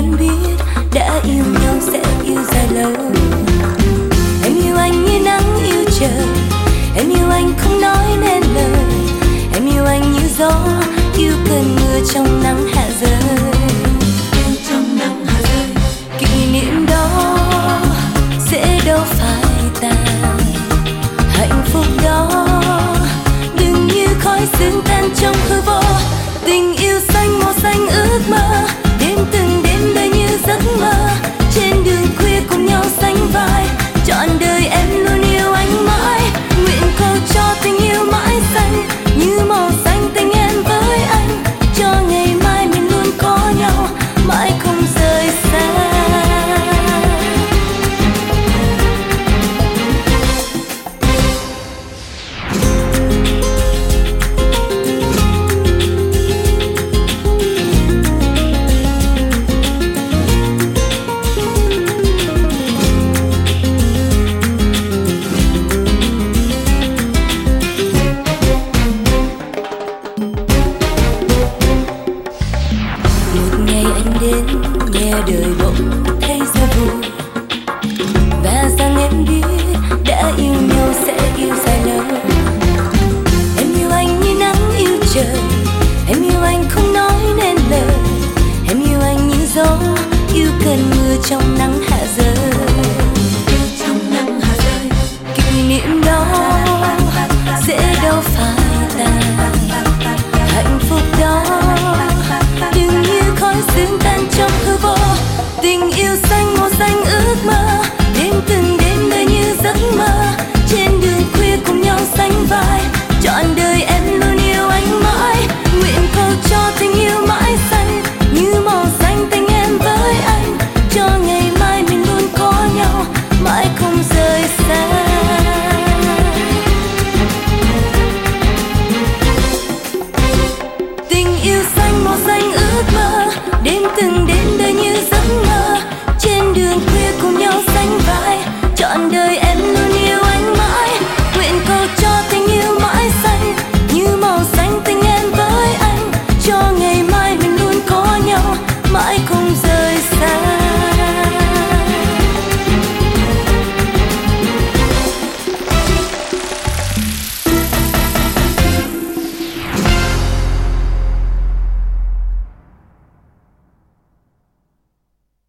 em biết đã yêu nhau sẽ yêu dài lâu. Em yêu anh như nắng yêu trời, em yêu anh không nói nên lời. Em yêu anh như gió, yêu cơn mưa trong nắng hạ rơi. Trong nắng hạ rơi, kỷ niệm đó sẽ đâu phải tàn. Hạnh phúc đó đừng như khói sương tan trong hư vô. Tình yêu xanh màu xanh ước mơ, đêm từng đêm đời như giấc mơ. Trên đường khuya cùng nhau sánh vai, trọn đời em luôn yêu anh mãi. Nguyện cầu cho tình yêu mãi xanh như màu xanh tình em với anh, cho ngày mai mình luôn có nhau mãi không rời xa. Đến nghe đời bỗng thấy ra vui, và rằng em biết đã yêu nhau sẽ yêu dài lâu. Em yêu anh như nắng yêu trời, em yêu anh không nói nên lời. Em yêu anh như gió, yêu cơn mưa trong nắng hạ rơi. Trong nắng hạ rơi, kỷ niệm đó sẽ đâu phải tàn. Hạnh phúc đó đừng như khói sương tan trong hư vô. Tình yêu xanh màu xanh